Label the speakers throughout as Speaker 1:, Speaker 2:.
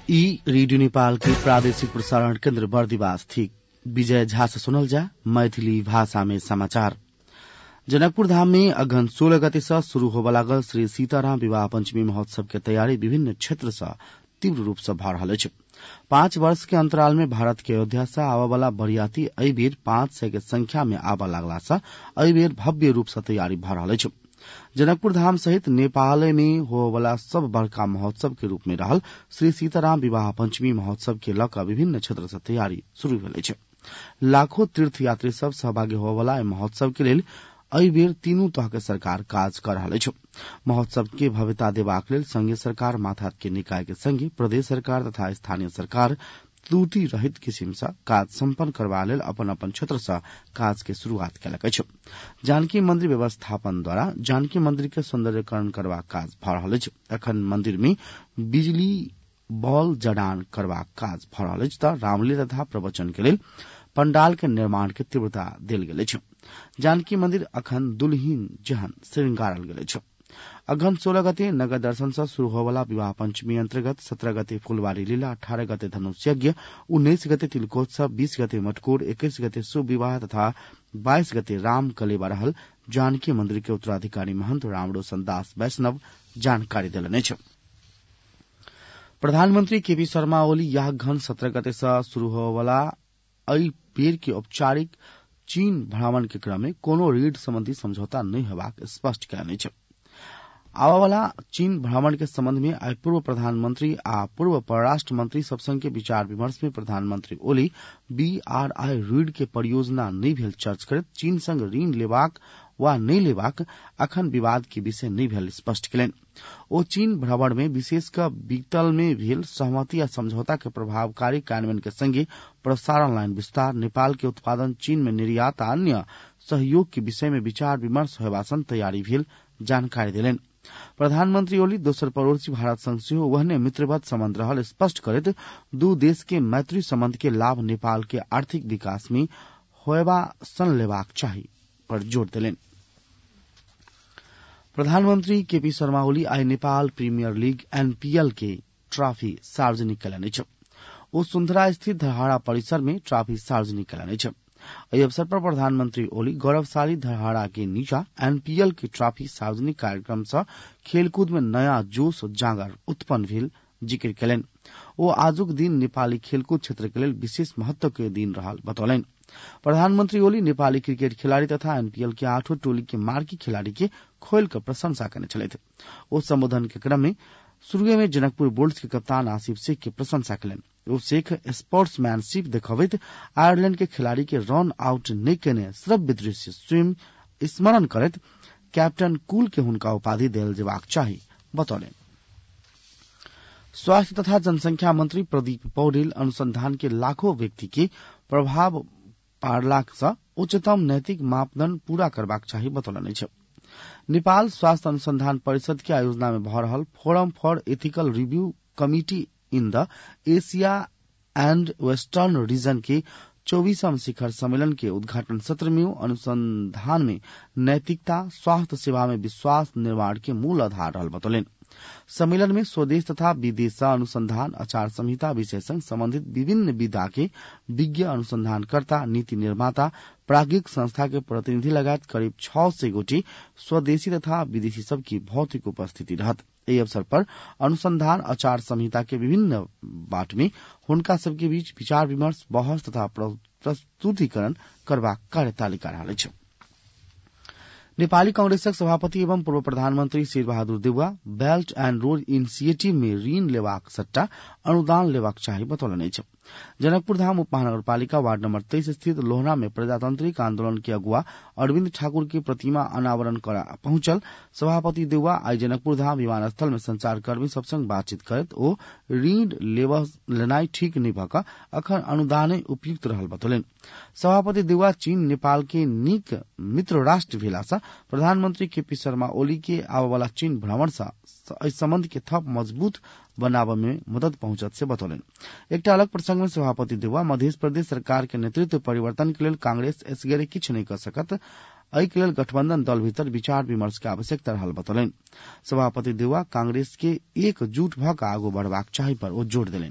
Speaker 1: ई रेडियो नेपाल के प्रादेशिक प्रसारण केन्द्र बर्दिवास थी। विजय झा से सुनल जा मैथिली भाषा में समाचार। जनकपुर धाम में अगहन 16 गते से शुरू होबे लागल श्री सीताराम विवाह पंचमी महोत्सव के तैयारी विभिन्न क्षेत्र से तीव्र रूप से भ रहल अछि। 5 वर्ष के अंतराल में भारत के अयोध्या से आबय वाला बरियाती एहि बेर 500 के संख्या में आबय लागला से एहि बेर भव्य रूप से तैयारी भ रहल अछि। जनकपुर धाम सहित नेपाल में होबला सब बड़का महोत्सव के रूप में रहल श्री सीताराम विवाह पंचमी महोत्सव के लक विभिन्न क्षेत्र से तैयारी शुरू भेल अछि। लाखों तीर्थयात्री सब सहभागी होबला महोत्सव के लेल एहि बेर तीनू तह के सरकार काज कर रहल अछि। महोत्सव के भव्यता देबाक लेल संघीय सरकार, माथा के निकाय के संगे प्रदेश सरकार तथा स्थानीय सरकार त्रुटि रहित किसिम से काज सम्पन्न करबा लेल अपन अपन क्षेत्र से काज के शुरूआत कयलक अछि। जानकी मंदिर व्यवस्थापन द्वारा जानकी मंदिर के सौंदर्यकरण करबाक काज भ रहल अछि। एखन मंदिर में बिजली बॉल जड़ान करबाक काज भ रहल अछि त रामलीला तथा प्रवचन के लेल पंडाल के निर्माण के तीव्रता देल गेल अछि। जानकी मंदिर अखन दुल्हिन जहन श्रृंगारल गेल अछि। अगहन 16 गते नगर दर्शन से शुरू होबला विवाह पंचमी अंतर्गत 17 गते फुलवारी लीला, 18 गते धनुष यज्ञ, 19 गते तिलकोत्सव, 20 गते मटकोर, 21 गते शुभ विवाह तथा 22 गते राम कलेवा रहल जानकी मंदिर के उत्तराधिकारी महंत रामरोशन दास वैष्णव जानकारी देलनि अछि। प्रधानमंत्री केपी शर्मा ओली यह अगहन 17 गते से शुरू होबला एहि बेर के औपचारिक चीन भ्रमण के क्रम में कोनो ऋण संबंधी समझौता नहीं हेबाक स्पष्ट कयलनि अछि। आबयवला चीन भ्रमण के संबंध में आइ पूर्व प्रधानमंत्री आ पूर्व परराष्ट्र मंत्री सब संगे विचार विमर्श में प्रधानमंत्री ओली BRI ऋण के परियोजना नहीं भेल चर्च करैत चीन संग ऋण लेबाक वा नहीं लेबाक अखन विवाद के विषय नहीं भेल स्पष्ट कयलनि। ओ चीन भ्रमण में विशेष क बीतल में भेल सहमति या समझौता के प्रभावकारी कार्यान्वयन के संगे प्रसारण लाइन विस्तार, नेपाल के उत्पादन चीन में निर्यात आ अन्य सहयोग के विषय में विचार विमर्श होयबा सन तैयारी भेल जानकारी देलनि। प्रधानमंत्री ओली दोसर पड़ोसी भारत संग सेहो ओहने मित्रवत संबंध रहल स्पष्ट करैत दू देश के मैत्री संबंध के लाभ नेपाल के आर्थिक विकास में होयबा सन लेबाक चाही पर जोर देलनि। प्रधानमंत्री केपी शर्मा ओली आई नेपाल प्रीमियर लीग NPL के ट्रॉफी सार्वजनिक कयलनि अछि। ओ सुंदरा स्थित धरहरा परिसर में ट्रॉफी सार्वजनिक कयलनि अछि। एहि अवसर पर प्रधानमंत्री ओली गौरवशाली धरहरा के नीचा NPL के ट्रॉफी सार्वजनिक कार्यक्रम से खेलकूद में नया जोश जागर उत्पन्न भेल जिक्र कयलनि। ओ आजुक दिन नेपाली खेलकूद क्षेत्र के लेल विशेष महत्व के दिन रहल बतौलनि। प्रधानमंत्री ओली नेपाली क्रिकेट खिलाड़ी तथा NPL के 8 टोली के मार्की खिलाड़ी के खोल कर प्रशंसा करने छलथि। ओ संबोधन के क्रम में शुरुए में जनकपुर बुल्स के कप्तान आसिफ शेख के प्रशंसा कयलनि। ओ शेख स्पोर्ट्समैनशिप देखबैत आयरलैंड के खिलाड़ी के रन आउट नहीं केने श्रव्य दृश्य स्वयं स्मरण करैत कैप्टन कूल के हुनका उपाधि देल जेबाक चाही बतौलनि। स्वास्थ्य तथा जनसंख्या मंत्री प्रदीप पौडेल अनुसंधान के लाखों व्यक्ति के प्रभाव पाड़लाक सँ उच्चतम नैतिक मापदंड पूरा करबाक चाही बतौलनि अछि। नेपाल स्वास्थ्य अनुसंधान परिषद के आयोजना में भ रहल forum for ethical review committee in the Asia and western region के 24वां शिखर सम्मेलन के उद्घाटन सत्र में अनुसंधान में नैतिकता स्वास्थ्य सेवा में विश्वास निर्माण के मूल आधार रहल बतौलनि। सम्मेलन में स्वदेश तथा विदेश से अनुसंधान आचार संहिता विषय संग संबंधित विभिन्न विधा के विज्ञ अनुसंधानकर्ता, नीति निर्माता, प्राज्ञिक संस्था के प्रतिनिधि लगायत करीब 600 गोटी स्वदेशी तथा विदेशी सब की भौतिक उपस्थिति रहत। एहि अवसर पर अनुसंधान आचार संहिता के विभिन्न बाट में हुनका सबके बीच विचार विमर्श, बहस तथा प्रस्तुतिकरण करबाक कार्यतालिका रहल अछि। नेपाली कांग्रेसक सभापति एवं पूर्व प्रधानमंत्री Sher Bahadur Deuba belt and road initiative में ऋण लेबाक सट्टा अनुदान लेबाक चाही बतौलनि अछि। जनकपुर धाम उपमहानगरपालिका वार्ड नंबर 23 स्थित लोहना में प्रजातांत्रिक आंदोलन के अगुआ अरविंद ठाकुर की प्रतिमा अनावरण करा पहुंचल सभापति देउवा आई जनकपुर धाम विमानस्थल में संचारकर्मी सब संग बातचीत करैत ओ ऋण लेनाई ठीक नहीं भऽ कऽ अखन अनुदाने उपयुक्त रहल बतौलनि। सभापति देउवा चीन नेपाल के नीक मित्र राष्ट्र भेला सँ प्रधानमंत्री केपी शर्मा ओली के आबयवला चीन भ्रमण सँ एहि संबंध के थप मजबूत बनाबे में मदद पहुंचत से बतौलनि। एकटा अलग प्रसंग में सभापति देउवा मध्य प्रदेश सरकार के नेतृत्व परिवर्तन के लेल कांग्रेस एसगरे किछु नहीं कर सकत एहि के लेल गठबंधन दल भीतर विचार विमर्श के आवश्यकता रहल बतौलनि। सभापति देउवा कांग्रेस के एकजुट भ क आगू बढ़बाक चाही पर ओ जोड़ देलनि।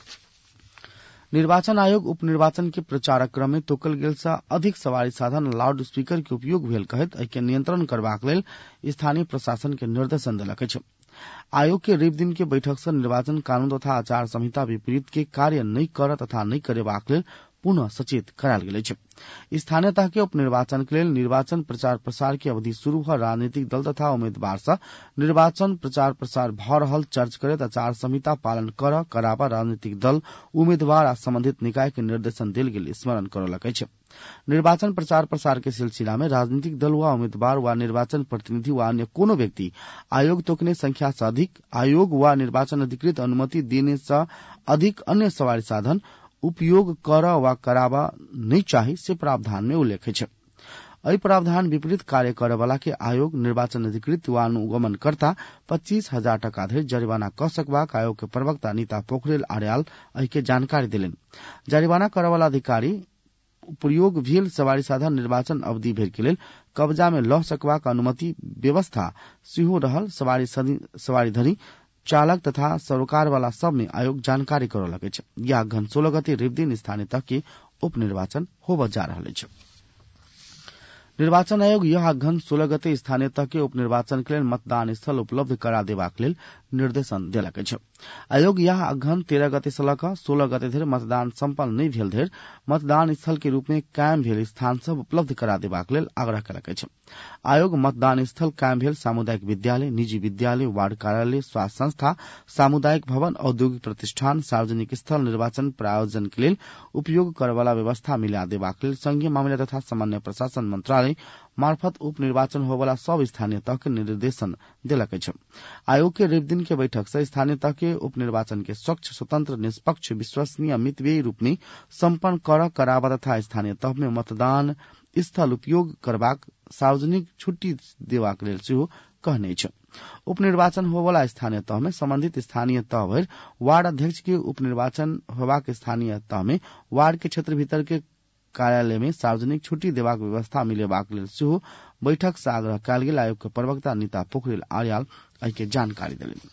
Speaker 1: निर्वाचन आयोग उपनिर्वाचन के प्रचारक क्रम में तोकल गेल सँ अधिक सवारी साधन लाउड स्पीकर के उपयोग भेल कहैत एहि के नियंत्रण करबाक लेल स्थानीय प्रशासन के निर्देशन देलक अछि। आयोग के रवि दिन के बैठक सँ निर्वाचन कानून तथा आचार संहिता विपरीत के कार्य नहीं कर तथा नहीं करेबाक लेल पुनः सचेत करायल गेल अछि। स्थानीय तह के उपनिर्वाचन के लेल निर्वाचन प्रचार प्रसार की अवधि शुरू भ राजनीतिक दल तथा उम्मीदवार सँ निर्वाचन प्रचार प्रसार भ रहल चर्च करैत आचार संहिता पालन कर कराबा राजनीतिक दल उम्मीदवार आ संबंधित निकाय के निर्देशन देल गेल स्मरण करौलक अछि। निर्वाचन प्रचार प्रसार के सिलसिला में राजनीतिक दल वा उम्मीदवार वा निर्वाचन प्रतिनिधि वा अन्य कोनो व्यक्ति आयोग तोकने संख्या से अधिक आयोग वा निर्वाचन अधिकृत अनुमति देने से अधिक अन्य सवारी साधन उपयोग कर वा कराबा नहीं चाही से प्रावधान में उल्लेख है। एहि प्रावधान विपरीत कार्य करे वाला के आयोग निर्वाचन अधिकृत वा अनुगमनकर्ता 25,000 टका धरि जरिवाना क सकबाक आयोग के प्रवक्ता नीता पोखरेल आर्याल एहि के जानकारी देलनि। जरिवाना करे वाला अधिकारी प्रयोग भेल सवारी साधन निर्वाचन अवधि भरि के लेल कब्जा में लऽ सकबाक अनुमति व्यवस्था सेहो रहल सवारी धरी चालक तथा सरोकार वाला सब में आयोग जानकारी करौलक अछि। यह अघन 16 गते रवि दिन स्थानीय तक के उपनिर्वाचन होबय जा रहल अछि। निर्वाचन आयोग यह अघन 16 गते स्थानीय तक के उपनिर्वाचन के लेल मतदान स्थल उपलब्ध करा देबाक लेल निर्देशन देलक अछि। आयोग यह अघन 13 गते से लऽ कऽ 16 गते धरि मतदान सम्पन्न नहीं भेल धरि मतदान स्थल के रूप में कायम भेल स्थान सब उपलब्ध करा देबाक लेल आग्रह कयलक अछि। आयोग मतदान स्थल कायम भेल सामुदायिक विद्यालय, निजी विद्यालय, वार्ड कार्यालय, स्वास्थ्य संस्था, सामुदायिक भवन, औद्योगिक प्रतिष्ठान, सार्वजनिक स्थल निर्वाचन प्रायोजन के लेल उपयोग करे वाला व्यवस्था मिला देबाक लेल संघीय मामला तथा सामान्य प्रशासन मंत्रालय मार्फत उप निर्वाचन होवाला सब स्थानीय तह के निर्देशन देलक अछि। आयोग के रवि दिन के बैठक से स्थानीय तह के उप निर्वाचन के स्वच्छ, स्वतंत्र, निष्पक्ष, विश्वसनीय, मितव्ययी रूप में सम्पन्न कर कराबा तथा स्थानीय तह में मतदान स्थल उपयोग करबाक सार्वजनिक छुट्टी देबाक लेल सेहो कहने छै। उपनिर्वाचन होवाला स्थानीय तह में संबंधित स्थानीय तह भरि वार्ड अध्यक्ष के उपनिर्वाचन होबाक स्थानीय तह में वार्ड के क्षेत्र भीतर के कार्यालय में सार्वजनिक छुट्टी देबाक व्यवस्था मिलेबाक लेल सेहो बैठक से आग्रह कयल गेल। आयोग के प्रवक्ता नीता पोखरेल आर्याल एहि के जानकारी देलनि।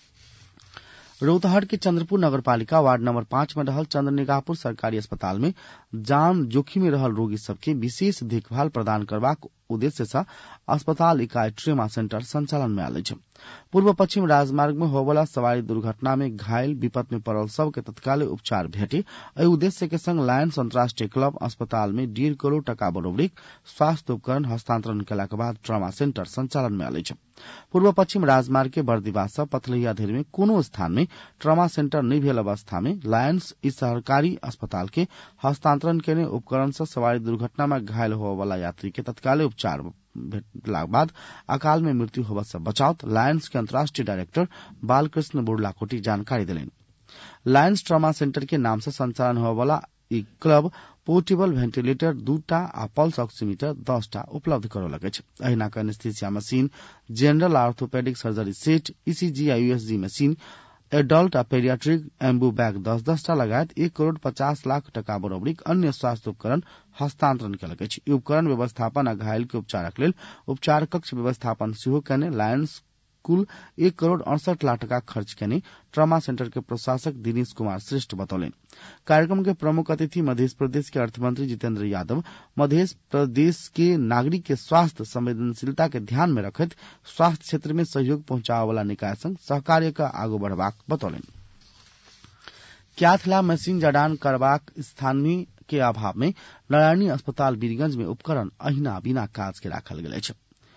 Speaker 1: रौतहट के चंद्रपुर नगरपालिका वार्ड नंबर 5 में रहल चंद्रनिगाहपुर सरकारी अस्पताल में जान जोखिम में रहल रोगी सबके विशेष देखभाल प्रदान करबाक उद्देश्य से अस्पताल इकाई ट्रेमा सेंटर संचालन में आयल अछि। पूर्व पश्चिम राजमार्ग में होवला सवारी दुर्घटना में घायल विपद में पड़ल सब के तत्काल उपचार भेटे एहि उद्देश्य के संग लायंस अंतर्राष्ट्रीय क्लब अस्पताल में 1.5 करोड़ टका बरोबरीक स्वास्थ्य उपकरण हस्तांतरण केला के बाद ट्रामा सेंटर संचालन में आयल अछि। पूर्व पश्चिम राजमार्ग के बर्दिवास से पथलैया धरि में कोनो स्थान में ट्रामा सेंटर नहीं भेल अवस्था में लायंस इस सरकारी अस्पताल के हस्तांतरण केने उपकरण से सवारी दुर्घटना में घायल होने वाला यात्री के तत्काल उपचार भेटला बाद अकाल में मृत्यु होबा से बचावत लायंस के अंतर्राष्ट्रीय डायरेक्टर बालकृष्ण बुर्लाकोटी जानकारी दिलेन। लायंस ट्रामा सेंटर के नाम से संचालन होने वाला ई क्लब पोर्टेबल वेंटिलेटर 2टा आ पल्स ऑक्सीमीटर 10टा उपलब्ध करौलक अछि। अहिना के anaesthesia machine, general orthopaedic surgery set, ECG आ यूएसजी मशीन, एडल्ट आ पेडियाट्रिक एम्बू बैग 10-10टा लगायत 1 करोड़ 50 लाख टका बरोबरीक अन्य स्वास्थ्य उपकरण हस्तांतरण कयलक अछि। ई उपकरण व्यवस्थापन आ घायल के उपचारक लेल उपचार कक्ष व्यवस्थापन सेहो कयने लायंस कुल 1 करोड़ 68 लाख टका खर्च केने ट्रामा सेंटर के प्रशासक दिनेश कुमार श्रेष्ठ बतौले। कार्यक्रम के प्रमुख अतिथि मध्य प्रदेश के अर्थमंत्री जितेंद्र यादव मध्य प्रदेश के नागरिक के स्वास्थ्य संवेदनशीलता के ध्यान में रखत स्वास्थ्य क्षेत्र में सहयोग पहुंचावे वाला निकाय संग सहकार्य का आगू बढ़बाक बतौले। क्याथला मशीन जडान करबाक स्थानीय के अभाव में नारायणी अस्पताल बीरगंज में उपकरण अहिना बिना काज के राखल गेल अछि।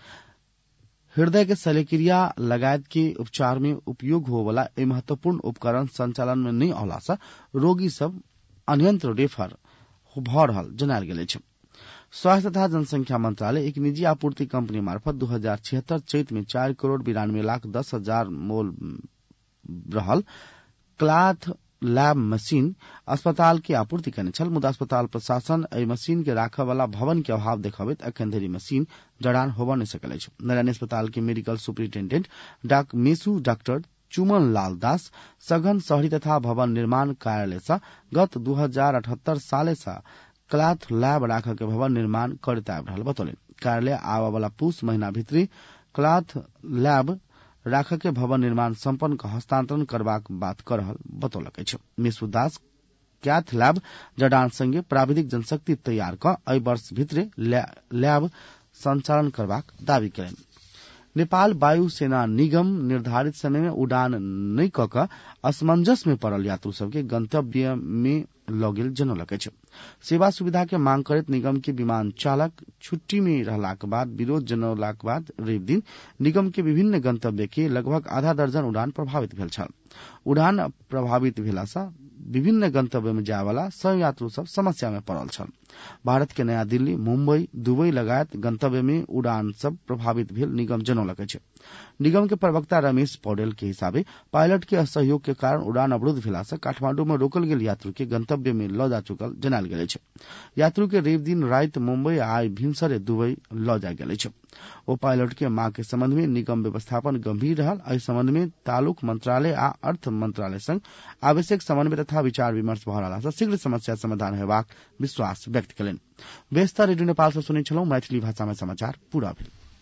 Speaker 1: हृदय के शल्यक्रिया लगायत के उपचार में उपयोग हो वाला ए महत्वपूर्ण उपकरण संचालन में नहीं होला से रोगी सब अन्यंत्र रेफर भ रहल जनायल गेल अछि। स्वास्थ्य तथा जनसंख्या मंत्रालय एक निजी आपूर्ति कंपनी मार्फत 2076 चैत में 4 करोड़ 92 लाख 10 हजार मोल रहल क्लाथ लैब मशीन अस्पताल के आपूर्ति करने छल। मुदा अस्पताल प्रशासन एहि मशीन के राखय वाला भवन के अभाव देखबैत अखन धरि मशीन जड़ान होबऽ नहि सकल अछि। नारायणी अस्पताल के medical superintendent doctor Chuman Lal Das सघन शहरी तथा भवन निर्माण कार्यालय से गत 2078 साले से क्लाथ लैब राखय के भवन निर्माण करैत आबि रहल बतौले। कार्यालय आवा वाला पुष महीना भित्री क्लॉथ लैब राख के भवन निर्माण सम्पन्न का हस्तांतरण करबाक बात कर रहल बतौलक अछि। मिशु दास कैथ लैब जडान संगे प्राविधिक जनशक्ति तैयार क एहि वर्ष भित्रे लैब संचालन करबाक दावी कयलनि। नेपाल वायु सेना निगम निर्धारित समय में उड़ान नहीं क असमंजस में पड़ल यात्रु सबके गंतव्य में लगिल जनौलक अछि। सेवा सुविधा के मांग करैत निगम के विमान चालक छुट्टी में रहलाक बाद विरोध जनौलाक बाद रवि दिन निगम के विभिन्न गंतव्य के लगभग आधा दर्जन उड़ान प्रभावित भेल छल। उड़ान प्रभावित भेला सँ विभिन्न गंतव्य में जाय वाला सह यात्रु सब समस्या में पड़ल छल। भारत के नया दिल्ली, मुंबई, दुबई लगायत गंतव्य में उड़ान सब प्रभावित भेल निगम जनौलक अछि। निगम के प्रवक्ता रमेश पौडेल के हिसाबे पायलट के असहयोग के कारण उड़ान अवरुद्ध भेला सँ काठमांडू में रोकल गेल यात्रु के गंतव्य में ल जा चुकल जनायल गेल अछि। यात्रु के रवि दिन राति मुंबई आइ भिनसरे दुबई ल जाय गेल अछि। ओ पायलट के मांग के संबंध में निगम व्यवस्थापन गंभीर रहल। एहि संबंध में तालुक मंत्रालय आ अर्थ मंत्रालय संग आवश्यक समन्वय तथा विचार विमर्श भ रहला सँ शीघ्र समस्या समाधान हेबाक विश्वास व्यक्त कयलनि। व्यस्त रेडियो नेपाल सँ सुनै छलहुँ मैथिली भाषा में समाचार पूरा भेल।